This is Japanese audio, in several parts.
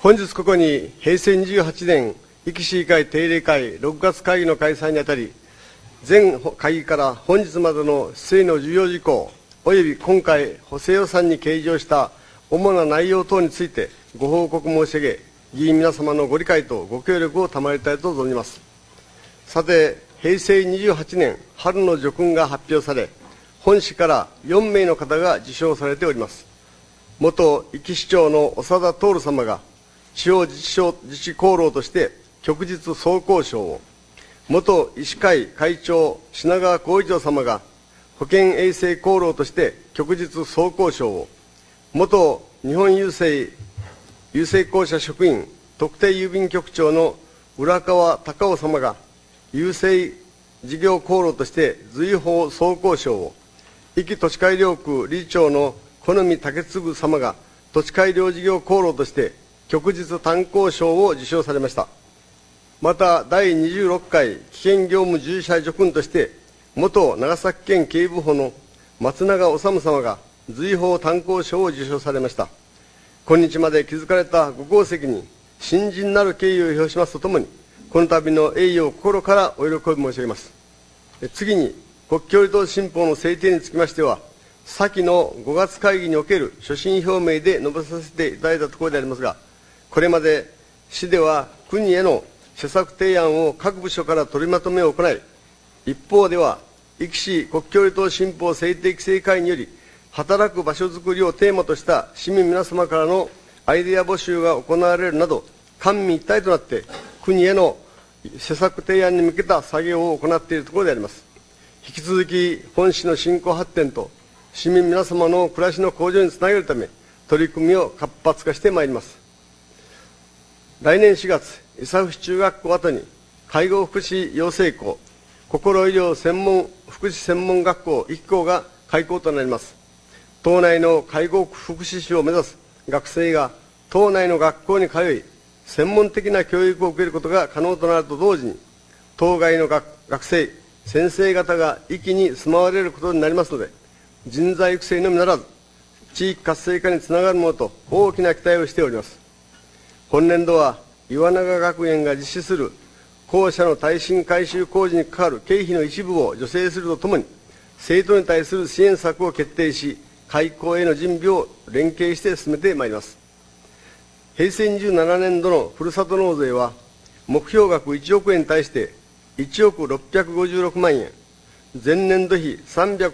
本日ここに平成28年壱岐市議会定例会6月会議の開催にあたり、前会議から本日までの質疑の重要事項および今回補正予算に計上した主な内容等についてご報告申し上げ、議員皆様のご理解とご協力を賜りたいと存じます。さて、平成28年春の叙勲が発表され、本市から4名の方が受賞されております。元壱岐市長の長田徹様が地方自治功労として旭日総功賞を、元医師会会長品川光一郎様が保健衛生功労として旭日総功賞を、元日本郵政公社職員特定郵便局長の浦川隆夫様が郵政事業功労として随宝総功賞を、壱岐土地改良区理事長の小見武次様が土地改良事業功労として旭日炭鉱賞を受賞されました。また、第26回危険業務従事者叙勲として、元長崎県警部補の松永治様が随宝炭鉱賞を受賞されました。今日まで築かれたご功績に深甚なる敬意を表しますとともに、この度の栄誉を心からお喜び申し上げます。次に、国境離島新法の制定につきましては、先の5月会議における所信表明で述べさせていただいたところでありますが、これまで市では国への施策提案を各部署から取りまとめを行い、一方では、壱岐市国境離島新法制定規制会により、働く場所づくりをテーマとした市民皆様からのアイデア募集が行われるなど、官民一体となって国への施策提案に向けた作業を行っているところであります。引き続き、本市の振興発展と市民皆様の暮らしの向上につなげるため、取り組みを活発化してまいります。来年4月、伊佐府中学校後に介護福祉養成校、心医療福祉専門学校1校が開校となります。島内の介護福祉士を目指す学生が島内の学校に通い、専門的な教育を受けることが可能となると同時に、島外の学生、先生方が壱岐に住まわれることになりますので、人材育成のみならず、地域活性化につながるものと大きな期待をしております。本年度は岩永学園が実施する校舎の耐震改修工事にかかる経費の一部を助成するとともに、生徒に対する支援策を決定し、開校への準備を連携して進めてまいります。平成27年度のふるさと納税は、目標額1億円に対して1億656万円、前年度比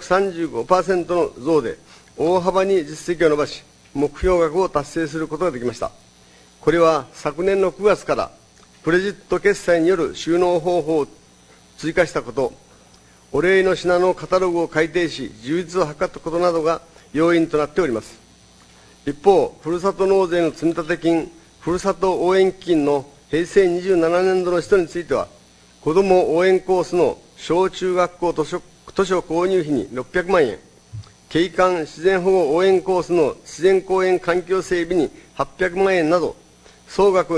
335% の増で大幅に実績を伸ばし、目標額を達成することができました。これは昨年の9月からクレジット決済による収納方法を追加したこと、お礼の品のカタログを改定し、充実を図ったことなどが要因となっております。一方、ふるさと納税の積立金、ふるさと応援基金の平成27年度の使途については、子ども応援コースの小中学校図書購入費に600万円、景観自然保護応援コースの自然公園環境整備に800万円など、総額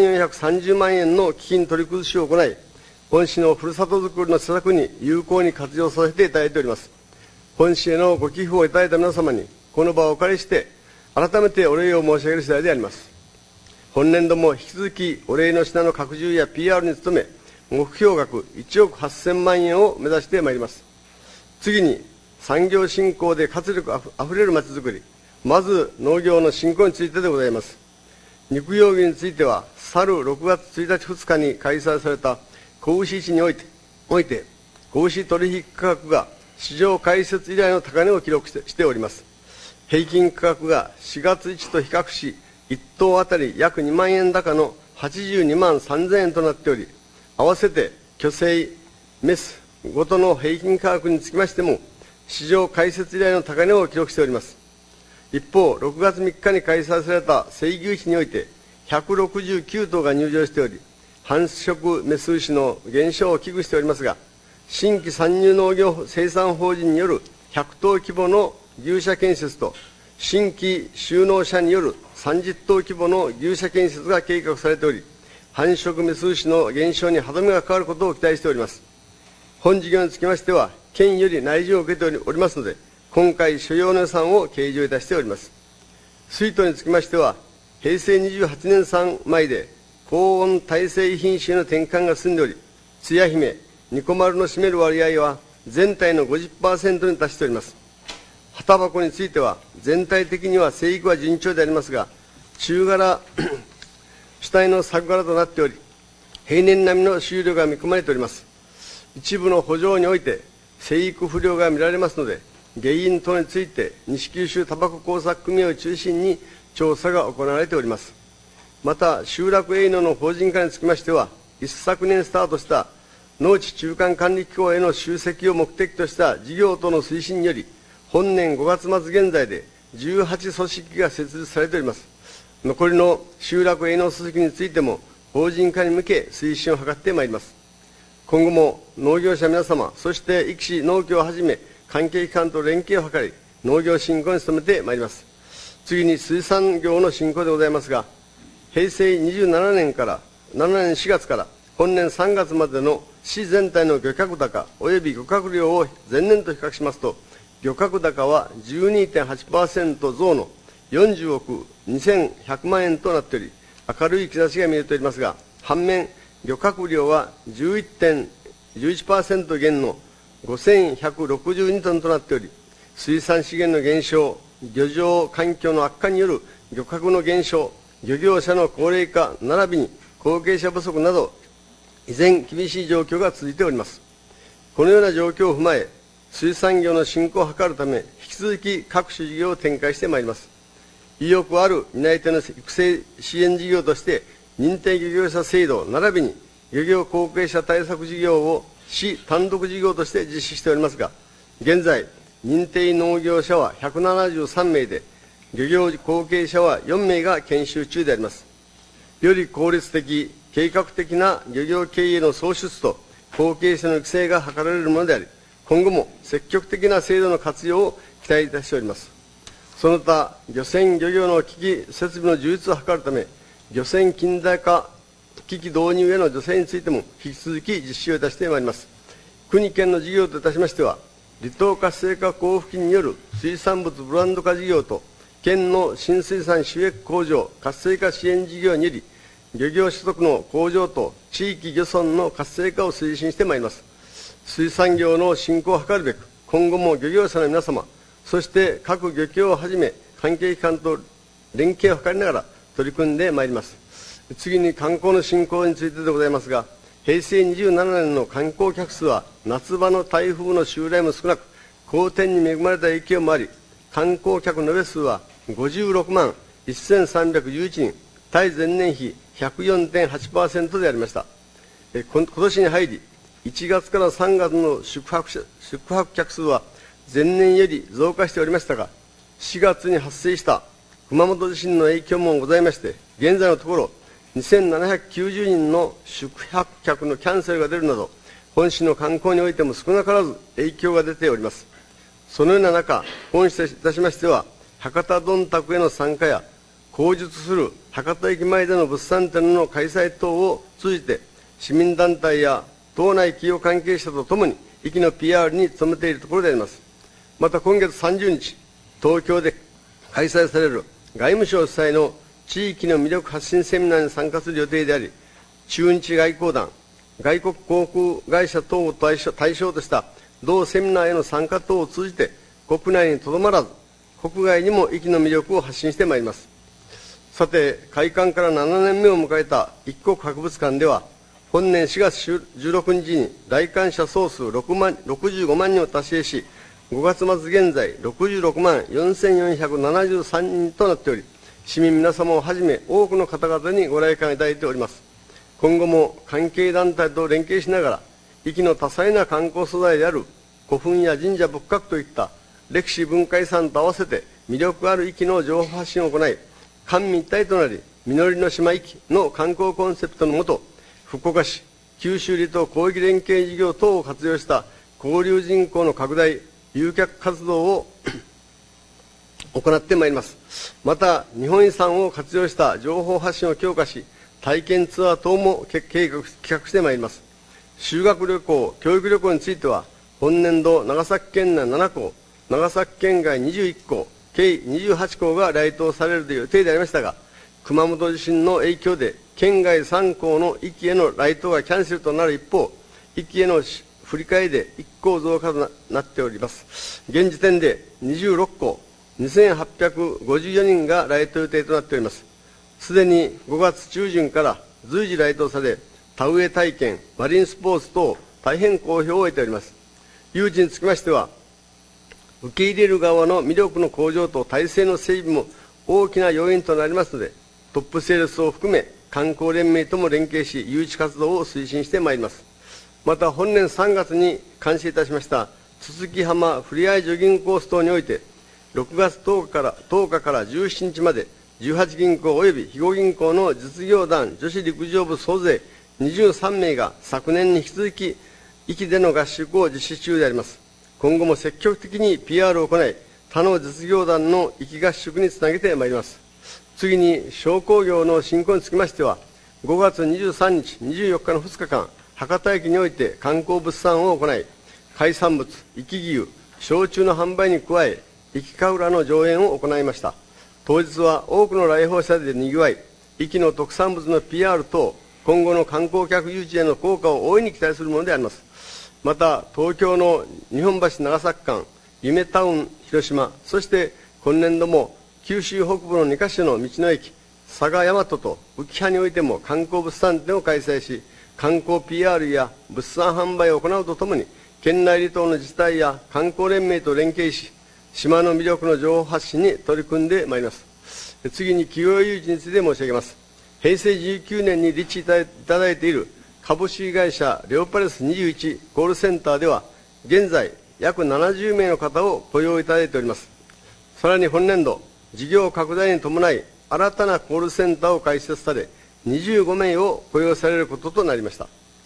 2430万円の基金取り崩しを行い、本市のふるさとづくりの施策に有効に活用させていただいております。本市へのご寄付をいただいた皆様に、この場をお借りして、改めてお礼を申し上げる次第であります。本年度も引き続き、お礼の品の拡充や PR に努め、目標額1億8000万円を目指してまいります。次に、産業振興で活力あふれるまちづくり、まず農業の振興についてでございます。肉用牛については、去る6月1日2日に開催された子牛市において、子牛取引価格が市場開設以来の高値を記録しております。平均価格が4月1と比較し、1頭あたり約2万円高の82万3000円となっており、合わせて去勢、メスごとの平均価格につきましても、市場開設以来の高値を記録しております。一方、6月3日に開催された生牛市において、169頭が入場しており、繁殖メス牛の減少を危惧しておりますが、新規参入農業生産法人による100頭規模の牛舎建設と、新規就農者による30頭規模の牛舎建設が計画されており、繁殖メス牛の減少に歯止めがかかることを期待しております。本事業につきましては、県より内示を受けておりますので、今回所要の予算を計上いたしております。水土につきましては、 平成28年産米で高温耐性品種への転換が進んでおり、つや姫、ニコマルの占める割合は全体の 50% に達しております。旗箱については、全体的には生育は順調でありますが、中柄主体の作柄となっており、平年並みの収量が見込まれております。一部の圃場において生育不良が見られますので、原因等について西九州タバコ工作組合を中心に調査が行われております。また、集落営農の法人化につきましては、一昨年スタートした農地中間管理機構への集積を目的とした事業等の推進により、本年5月末現在で18組織が設立されております。残りの集落営農組織についても、法人化に向け推進を図ってまいります。今後も農業者皆様、そして壱岐市農協をはじめ、関係機関と連携を図り、農業振興に努めてまいります。次に水産業の振興でございますが、平成27年4月から本年3月までの市全体の漁獲高及び漁獲量を前年と比較しますと、漁獲高は 12.8% 増の40億2100万円となっており、明るい兆しが見えておりますが、反面、漁獲量は 11% 減の5162トンとなっており、水産資源の減少、漁場環境の悪化による漁獲の減少、漁業者の高齢化並びに後継者不足など、依然厳しい状況が続いております。このような状況を踏まえ、水産業の振興を図るため、引き続き各種事業を展開してまいります。意欲ある担い手の育成支援事業として、認定漁業者制度並びに漁業後継者対策事業を市単独事業として実施しておりますが、現在、認定農業者は173名で、漁業後継者は4名が研修中であります。より効率的、計画的な漁業経営の創出と後継者の育成が図られるものであり、今後も積極的な制度の活用を期待いたしております。その他、漁船漁業の機器設備の充実を図るため、漁船近代化機器導入への助成についても引き続き実施をいたしてまいります。国県の事業といたしましては、離島活性化交付金による水産物ブランド化事業と、県の新水産収益向上活性化支援事業により、漁業所得の向上と地域漁村の活性化を推進してまいります。水産業の振興を図るべく、今後も漁業者の皆様、そして各漁協をはじめ、関係機関と連携を図りながら取り組んでまいります。次に観光の振興についてでございますが、平成27年の観光客数は夏場の台風の襲来も少なく、好天に恵まれた影響もあり、観光客の延べ数は56万1311人、対前年比 104.8% でありました。今年に入り、1月から3月の宿泊客数は前年より増加しておりましたが、4月に発生した熊本地震の影響もございまして、現在のところ、2790人の宿泊客のキャンセルが出るなど、本市の観光においても少なからず影響が出ております。そのような中、本市といたしましては、博多どんたくへの参加や、後述する博多駅前での物産展の開催等を通じて、市民団体や党内企業関係者とともに、壱岐の PR に努めているところであります。また今月30日、東京で開催される外務省主催の地域の魅力発信セミナーに参加する予定であり、駐日外交団、外国航空会社等を対象とした同セミナーへの参加等を通じて、国内にとどまらず、国外にも壱岐の魅力を発信してまいります。さて、開館から7年目を迎えた一国博物館では、本年4月16日に来館者総数65万人を達成し、5月末現在66万4473人となっており、市民皆様をはじめ多くの方々にご来館いただいております。今後も関係団体と連携しながら、壱岐の多彩な観光素材である古墳や神社仏閣といった歴史文化遺産と合わせて魅力ある壱岐の情報発信を行い、官民一体となり、実りの島壱岐の観光コンセプトのもと、福岡市、九州離島広域連携事業等を活用した交流人口の拡大、誘客活動を行ってまいります。また、日本遺産を活用した情報発信を強化し、体験ツアー等も企画してまいります。修学旅行、教育旅行については、本年度長崎県内7校、長崎県外21校、計28校が来島される予定でありましたが、 熊本地震の影響で県外3校の1期へのライトがキャンセルとなる一方、1期への振り替えで1校増加となっております。現時点で26校2854人がライト予定となっております。すでに5月中旬から随時ライトされ、田植え体験、マリンスポーツ等大変好評を得ております。誘致につきましては、受け入れる側の魅力の向上と体制の整備も大きな要因となりますので、トップセールスを含め観光連盟とも連携し、誘致活動を推進してまいります。また本年3月に監視いたしました筒木浜ふれあいジョギングコース等において、6月10日から17日まで18銀行及び肥後銀行の実業団女子陸上部総勢23名が昨年に引き続き壱岐での合宿を実施中であります。今後も積極的に PR を行い、他の実業団の壱岐合宿につなげてまいります。次に商工業の振興につきましては、5月23日、24日の2日間、博多駅において観光物産を行い、海産物、壱岐牛、焼酎の販売に加え、壱岐神楽の上演を行いました。当日は多くの来訪者でにぎわい、壱岐の特産物の PR 等、今後の観光客誘致への効果を大いに期待するものであります。また、東京の日本橋長崎間、夢タウン広島、そして今年度も九州北部の2カ所の道の駅、佐賀大和と浮羽においても観光物産展を開催し、観光 PR や物産販売を行うとともに、県内離島の自治体や観光連盟と連携し、島の魅力の情報発信に取り組んでまいります。次に企業誘致について申し上げます。平成19年に立地いただいている株式会社レオパレス21コールセンターでは、現在約70名の方を雇用いただいております。さらに本年度、事業拡大に伴い、新たなコールセンターを開設され、25名を雇用されることとなりました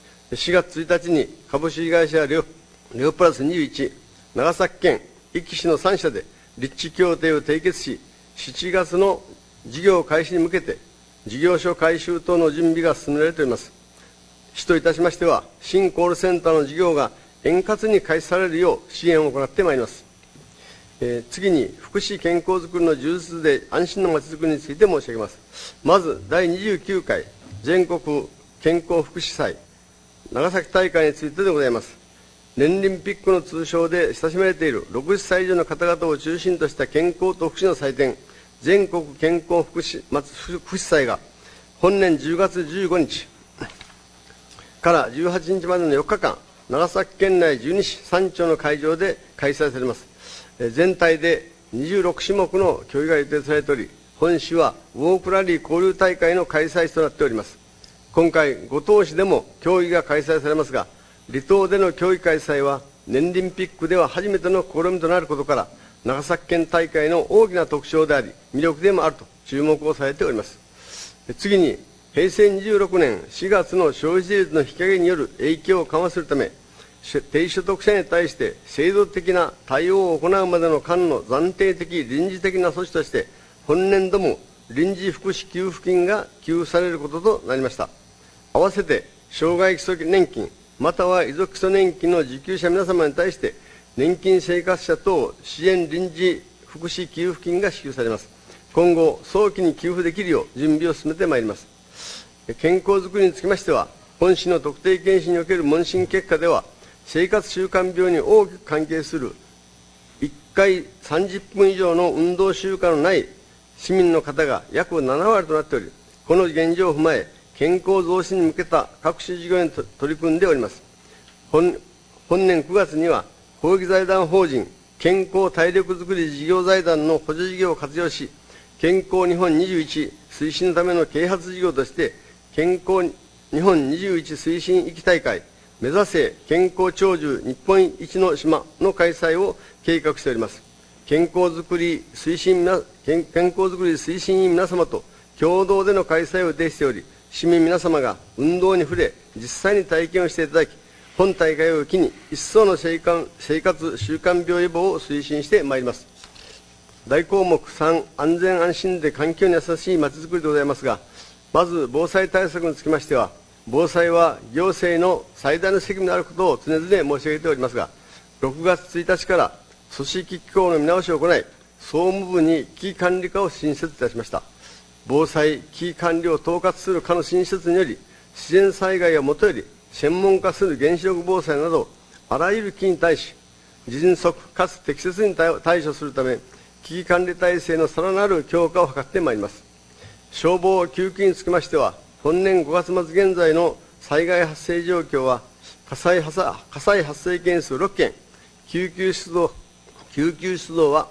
。4月1日に株式会社レオパレス21、長崎県、壱岐市の3社で立地協定を締結し、7月の事業開始に向けて、事業所改修等の準備が進められております。市といたしましては、新コールセンターの事業が円滑に開始されるよう支援を行ってまいります。次に、福祉健康づくりの充実で安心のまちづくりについて申し上げます。まず、第29回全国健康福祉祭長崎大会についてでございます。年輪ピックの通称で親しまれている60歳以上の方々を中心とした健康と福祉の祭典、全国健康福祉祭が本年10月15日から18日までの4日間、長崎県内12市3町の会場で開催されます。全体で26種目の競技が予定されており、本市はウォークラリー交流大会の開催地となっております。今回、五島市でも競技が開催されますが、離島での競技開催は年輪ピックでは初めての試みとなることから、長崎県大会の大きな特徴であり、魅力でもあると注目をされております。次に、平成26年4月の消費税率の引き上げによる影響を緩和するため、低所得者に対して制度的な対応を行うまでの間の暫定的臨時的な措置として、本年度も臨時福祉給付金が給付されることとなりました。合わせて、障害基礎年金、または遺族基礎年金の受給者皆様に対して、年金生活者等支援臨時福祉給付金が支給されます。今後、早期に給付できるよう準備を進めてまいります。健康づくりにつきましては、本市の特定健診における問診結果では、生活習慣病に大きく関係する1回30分以上の運動習慣のない市民の方が約7割となっており、この現状を踏まえ、健康増進に向けた各種事業に取り組んでおります。本年9月には、公益財団法人健康体力づくり事業財団の補助事業を活用し、健康日本21推進のための啓発事業として、健康日本21推進壱岐大会、目指せ健康長寿日本一の島の開催を計画しております。健康づくり推進員皆様と共同での開催を予定しており、市民皆様が運動に触れ、実際に体験をしていただき、本大会を機に一層の生活習慣病予防を推進してまいります。大項目3、安全安心で環境に優しいまちづくりでございますが、まず防災対策につきましては、防災は行政の最大の責務であることを常々申し上げておりますが、6月1日から組織機構の見直しを行い、総務部に危機管理課を新設いたしました。 防災・危機管理を統括する課の新施設により、自然災害をもとより専門化する原子力防災など、あらゆる危機に対し、迅速かつ適切に対処するため、危機管理体制のさらなる強化を図ってまいります。消防・救急につきましては、本年5月末現在の災害発生状況は、火災発生件数6件、救急出動は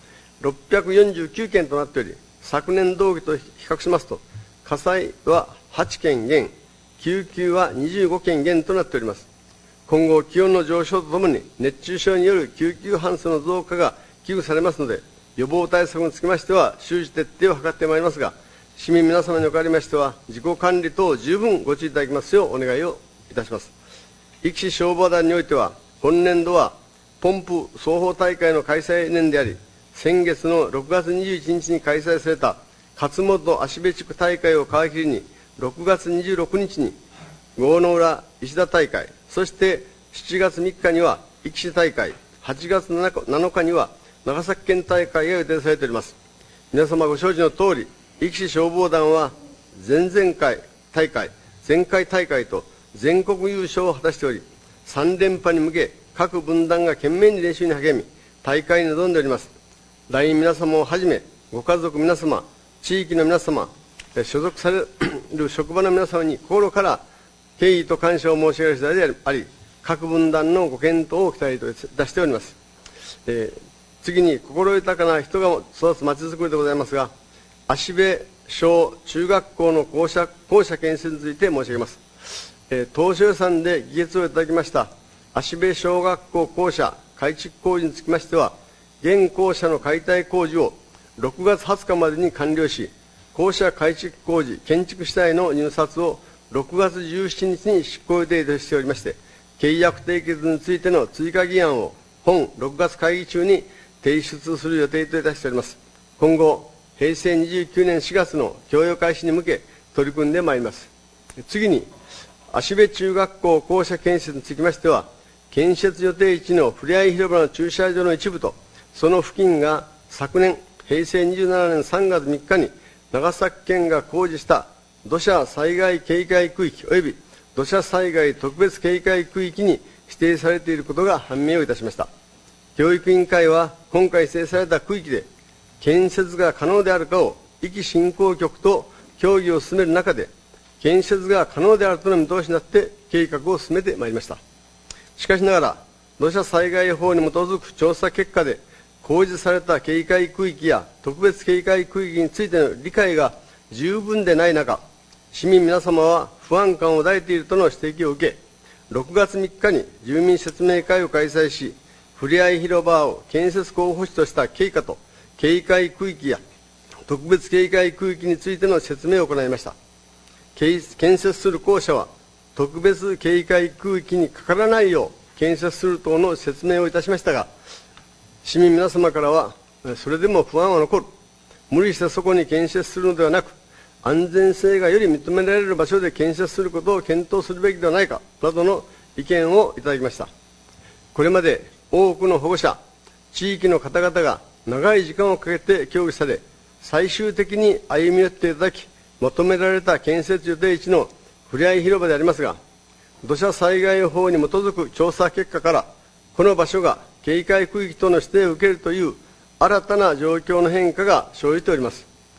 649件となっており、昨年同期と比較しますと、火災は8件減、救急は25件減となっております。今後、気温の上昇とともに熱中症による救急搬送の増加が危惧されますので、予防対策につきましては周知徹底を図ってまいりますが、市民皆様におかれましては、自己管理等十分ご注意いただきますようお願いをいたします。壱岐市消防団においては、本年度はポンプ双方大会の開催年であり、先月の6月21日に開催された勝本芦部地区大会を皮切りに、6月26日に郷の浦石田大会、そして7月3日には壱岐市大会、8月7日には長崎県大会が予定されております。皆様ご承知のとおり、壱岐市消防団は前回大会と全国優勝を果たしており、3連覇に向け各分団が懸命に練習に励み、大会に臨んでおります。団員皆様をはじめ、ご家族皆様、地域の皆様、所属される職場の皆様に心から敬意と感謝を申し上げる次第であり、各分団のご健闘を期待いたしております。次に、心豊かな人が育つまちづくりでございますが、芦部小中学校の校舎建設について申し上げます。当初予算で議決をいただきました芦部小学校校舎改築工事につきましては、現校舎の解体工事を6月20日までに完了し、校舎改築工事建築主体の入札を6月17日に執行予定としておりまして、契約締結についての追加議案を本6月会議中に提出する予定といたしております。今後、平成29年4月の供与開始に向け取り組んでまいります。次に、芦部中学校校舎建設につきましては、建設予定地のふれあい広場の駐車場の一部と、その付近が昨年、平成27年3月3日に長崎県が公示した土砂災害警戒区域及び土砂災害特別警戒区域に指定されていることが判明をいたしました。教育委員会は今回指定された区域で建設が可能であるかを壱岐振興局と協議を進める中で、建設が可能であるとの見通しになって計画を進めてまいりました。しかしながら、土砂災害法に基づく調査結果で公示された警戒区域や特別警戒区域についての理解が十分でない中、市民皆様は不安感を抱いているとの指摘を受け、6月3日に住民説明会を開催し、ふれあい広場を建設候補地とした経過と警戒区域や特別警戒区域についての説明を行いました。建設する校舎は特別警戒区域にかからないよう建設する等の説明をいたしましたが、市民皆様からは、それでも不安は残る。無理してそこに建設するのではなく、安全性がより認められる場所で建設することを検討するべきではないか、などの意見をいただきました。これまで多くの保護者、地域の方々が長い時間をかけて協議され、最終的に歩み寄っていただき、求められた建設予定地のふれあい広場でありますが、土砂災害法に基づく調査結果から、この場所が警戒区域との指定を受けるという新たな状況の変化が生じております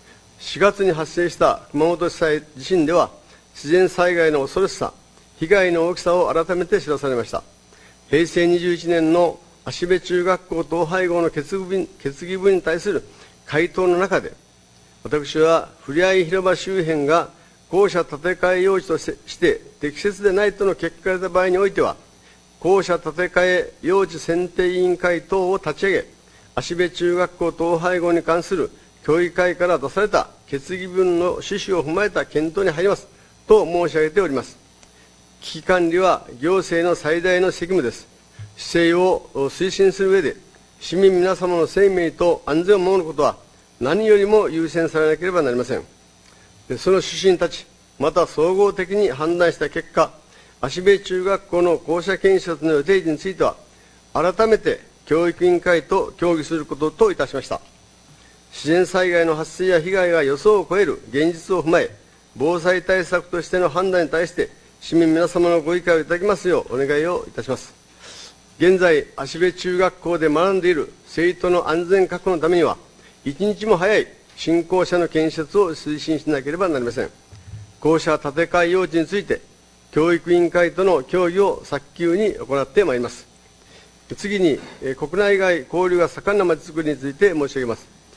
。4月に発生した熊本地震では、自然災害の恐ろしさ、被害の大きさを改めて知らされました。平成21年の芦部中学校統廃合の決議文に対する回答の中で、私はふれあい広場周辺が校舎建て替え用地として適切でないとの結果が出た場合においては、校舎建て替え用地選定委員会等を立ち上げ、芦部中学校統廃合に関する協議会から出された決議文の趣旨を踏まえた検討に入りますと申し上げております。危機管理は行政の最大の責務です。姿勢を推進する上で、市民皆様の生命と安全を守ることは何よりも優先されなければなりません。その趣旨に立ち、また総合的に判断した結果、芦部中学校の校舎建設の予定地については、改めて教育委員会と協議することといたしました。 自然災害の発生や被害が予想を超える現実を踏まえ、防災対策としての判断に対して、市民皆様のご理解をいただきますようお願いをいたします。現在、芦部中学校で学んでいる生徒の安全確保のためには、一日も早い新校舎の建設を推進しなければなりません。校舎建て替え用地について、教育委員会との協議を早急に行ってまいります。次に、国内外交流が盛んなまちづくりについて申し上げます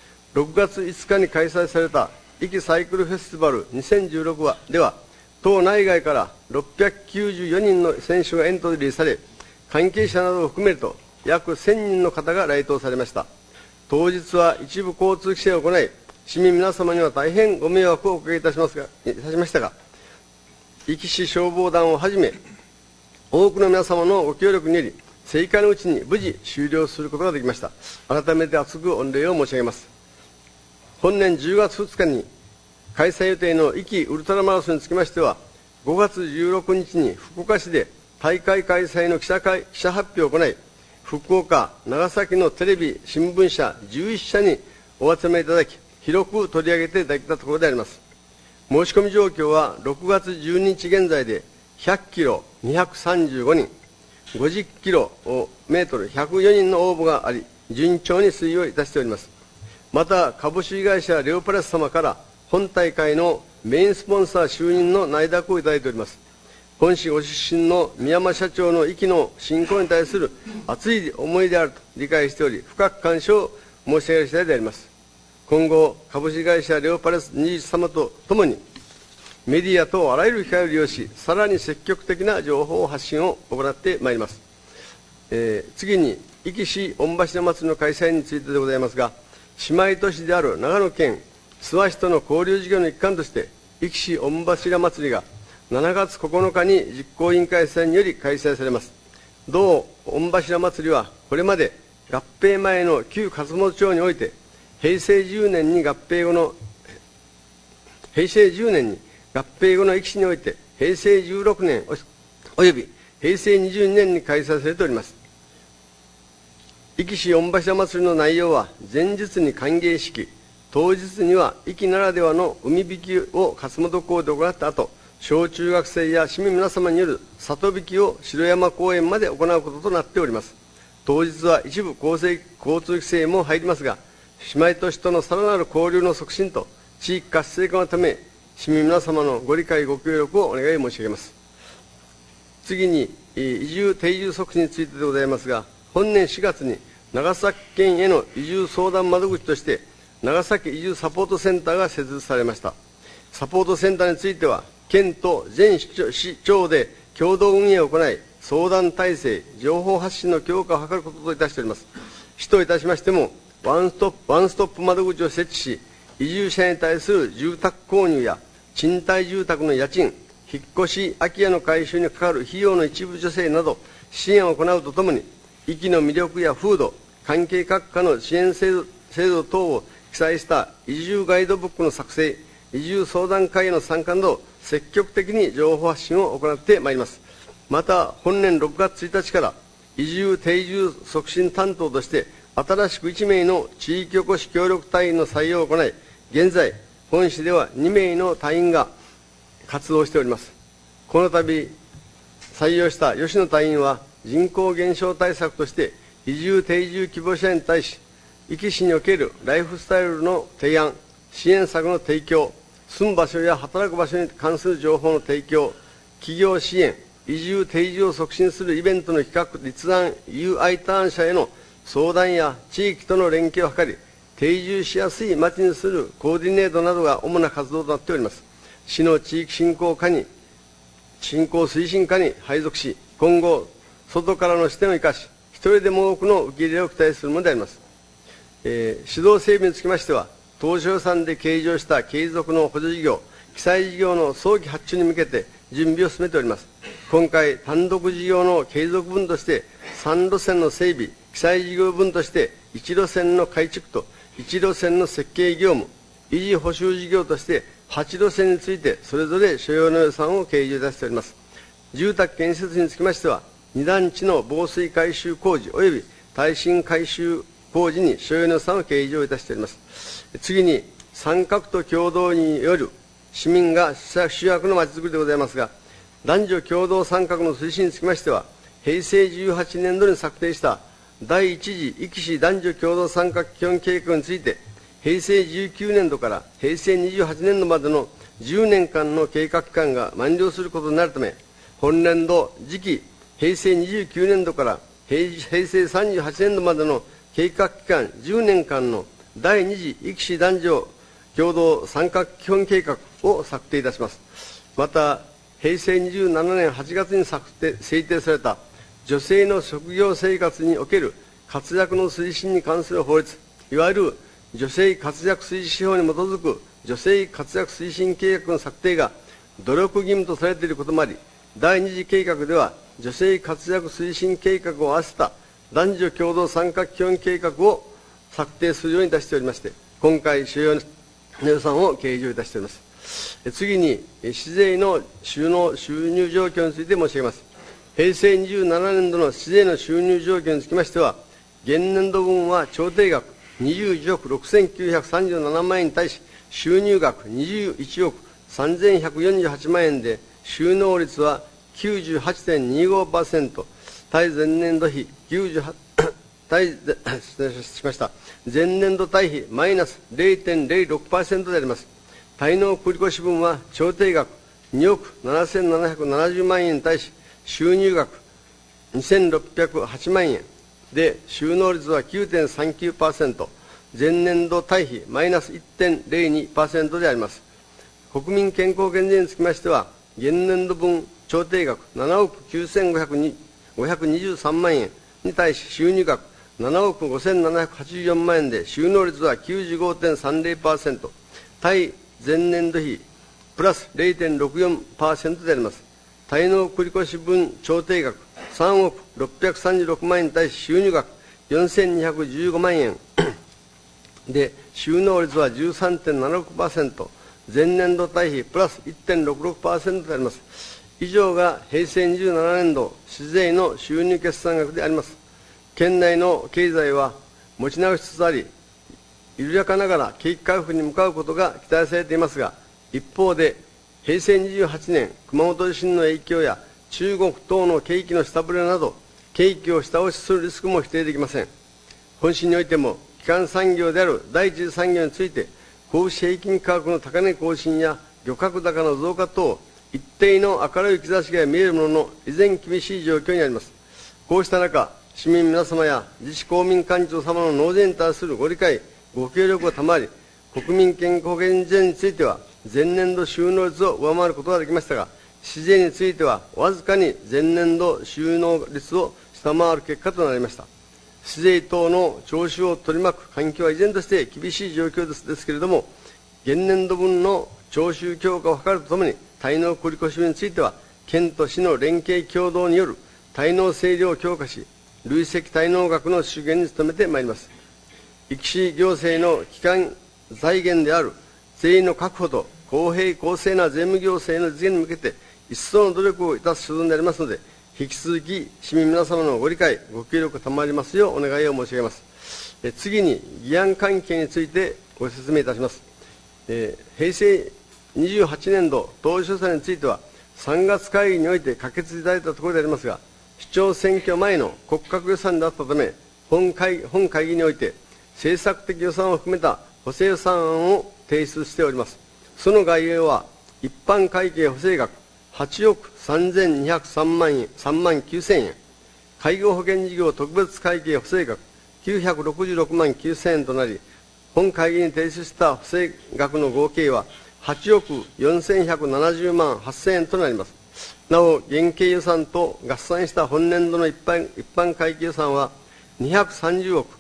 。6月5日に開催された壱岐サイクルフェスティバル2016では、党内外から694人の選手がエントリーされ、関係者などを含めると約1000人の方が来島されました。当日は一部交通規制を行い、市民皆様には大変ご迷惑をおかけいたしましたが、壱岐市消防団をはじめ、多くの皆様のご協力により、盛開のうちに無事終了することができました。改めて厚く御礼を申し上げます。本年10月2日に開催予定の壱岐ウルトラマラソンにつきましては、5月16日に福岡市で大会開催の記者発表を行い、福岡、長崎のテレビ、新聞社11社にお集めいただき、広く取り上げていただいたところであります。申し込み状況は6月12日現在で100キロ235人、50キロメートル104人の応募があり、順調に推移をいたしております。また、株式会社レオパレス様から本大会のメインスポンサー就任の内諾をいただいております。本市ご出身の宮山社長の息の振興に対する熱い思いであると理解しており、深く感謝を申し上げる次第であります。今後、株式会社レオパレス21様とともに、メディア等あらゆる機会を利用し、さらに積極的な情報発信を行ってまいります。次に、壱岐市御柱祭の開催についてでございますが、姉妹都市である長野県諏訪市との交流事業の一環として、壱岐市御柱祭が7月9日に実行委員会さんにより開催されます。同御柱祭は、これまで合併前の旧勝本町において、平成10年に合併後の壱岐市において、平成16年および平成22年に開催されております。壱岐市御柱祭の内容は、前日に歓迎式、当日には壱岐ならではの海引きを勝本港で行った後、小中学生や市民皆様による里引きを城山公園まで行うこととなっております。当日は一部交通規制も入りますが、姉妹都市とのさらなる交流の促進と地域活性化のため、市民皆様のご理解ご協力をお願い申し上げます。次に、移住定住促進についてでございますが、本年4月に長崎県への移住相談窓口として、長崎移住サポートセンターが設立されました。サポートセンターについては、県と全市町で共同運営を行い、相談体制、情報発信の強化を図ることといたしております。市といたしましても、ワンストップ窓口を設置し、移住者に対する住宅購入や賃貸住宅の家賃、引っ越し空き家の改修にかかる費用の一部助成など支援を行うとともに、壱岐の魅力や風土、関係各課の支援制度等を記載した移住ガイドブックの作成、移住相談会への参加など、積極的に情報発信を行ってまいります。また、本年6月1日から移住定住促進担当として、新しく1名の地域おこし協力隊員の採用を行い、現在、本市では2名の隊員が活動しております。この度、採用した吉野隊員は、人口減少対策として、移住定住希望者に対し、壱岐市におけるライフスタイルの提案、支援策の提供、住む場所や働く場所に関する情報の提供、企業支援、移住定住を促進するイベントの企画、立案、Iターン者への相談や地域との連携を図り、定住しやすい町にするコーディネートなどが主な活動となっております。市の地域振興推進課に配属し、今後、外からの視点を生かし、一人でも多くの受け入れを期待するものであります。指導整備につきましては、当初予算で計上した継続の補助事業、記載事業の早期発注に向けて準備を進めております。今回、単独事業の継続分として、3路線の整備、記載事業分として、1路線の改築と1路線の設計業務、維持補修事業として、8路線について、それぞれ所要の予算を計上いたしております。住宅建設につきましては、2団地の防水改修工事及び耐震改修工事に所要の予算を計上いたしております。次に、参画と共同による市民が主役のまちづくりでございますが、男女共同参画の推進につきましては、平成18年度に策定した第一次壱岐市男女共同参画基本計画について、平成19年度から平成28年度までの10年間の計画期間が満了することになるため、本年度次期平成29年度から平成38年度までの計画期間10年間の第二次壱岐市男女共同参画基本計画を策定いたします。また、平成27年8月に制定された女性の職業生活における活躍の推進に関する法律、いわゆる女性活躍推進法に基づく女性活躍推進計画の策定が努力義務とされていることもあり、第二次計画では女性活躍推進計画を合わせた男女共同参画基本計画を策定するようにいたしておりまして、今回所要の予算を計上いたしております。次に、市税の収入状況について申し上げます。平成27年度の市税の収入状況につきましては、現年度分は調停額21億6937万円に対し、収入額21億3148万円で、収納率は 98.25%、対前年度比前年度対比マイナス 0.06% であります。滞納繰越分は調停額2億7770万円に対し、収入額2608万円で、収納率は 9.39%、前年度対比マイナス 1.02% であります。国民健康減税につきましては、現年度分調停額7億9523万円に対し、収入額7億5784万円で、収納率は 95.30%、対前年度比プラス 0.64% であります。滞納繰越分調停額3億636万円に対し、収入額4215万円で、収納率は 13.76%、前年度対比プラス 1.66% であります。以上が平成27年度市税の収入決算額であります。県内の経済は持ち直しつつあり、緩やかながら景気回復に向かうことが期待されていますが、一方で、平成28年熊本地震の影響や中国等の景気の下振れなど、景気を下押しするリスクも否定できません。本市においても、基幹産業である第一次産業について、子牛平均価格の高値更新や漁獲高の増加等、一定の明るい兆しが見えるものの、依然厳しい状況にあります。こうした中、市民皆様や自治公民官庁様の納税に対するご理解、ご協力を賜り、国民健康保険税については、前年度収納率を上回ることができましたが、市税については、わずかに前年度収納率を下回る結果となりました。市税等の徴収を取り巻く環境は依然として厳しい状況ですけれども、現年度分の徴収強化を図るとともに、滞納繰越分については、県と市の連携協働による滞納整理を強化し、累積滞納額の縮減に努めてまいります。壱岐市行政の基幹財源である税の確保と公平公正な税務行政の実現に向けて、一層の努力をいたす所存でありますので、引き続き市民皆様のご理解、ご協力を賜りますようお願いを申し上げます。次に、議案関係についてご説明いたします。平成28年度当初予算については、3月会議において可決いただいたところでありますが、市長選挙前の国閣予算であったため、本会議において、政策的予算を含めた補正予算案を提出しております。その概要は、一般会計補正額8億3203万円、3万9000円、介護保険事業特別会計補正額966万9000円となり、本会議に提出した補正額の合計は8億4170万8000円となります。なお、現計予算と合算した本年度の一般会計予算は230億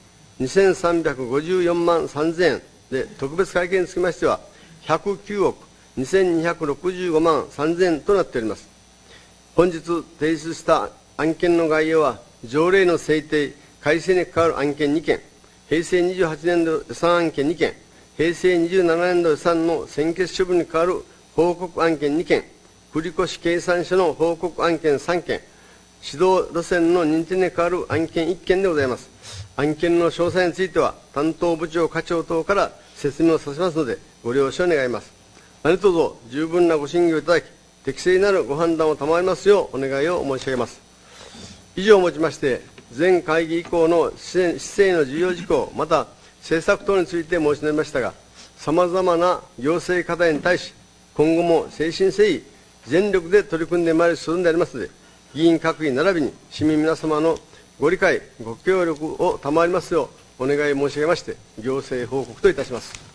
2354万3000円で、特別会計につきましては109億2265万3000円となっております。本日提出した案件の概要は、条例の制定、改正に関わる案件2件、平成28年度予算案件2件、平成27年度予算の専決処分に関わる報告案件2件、繰越計算書の報告案件3件、指導路線の認定に関わる案件1件でございます。 案件の詳細については、担当部長、課長等から説明をさせますので、ご了承願います。何卒十分なご審議をいただき、適正なるご判断を賜りますようお願いを申し上げます。以上をもちまして、前会議以降の施政の重要事項、また政策等について申し述べましたが、さまざまな行政課題に対し、今後も誠心誠意、全力で取り組んでまいる所存でありますので、議員各位並びに市民皆様のご理解、ご協力を賜りますようお願い申し上げまして、行政報告といたします。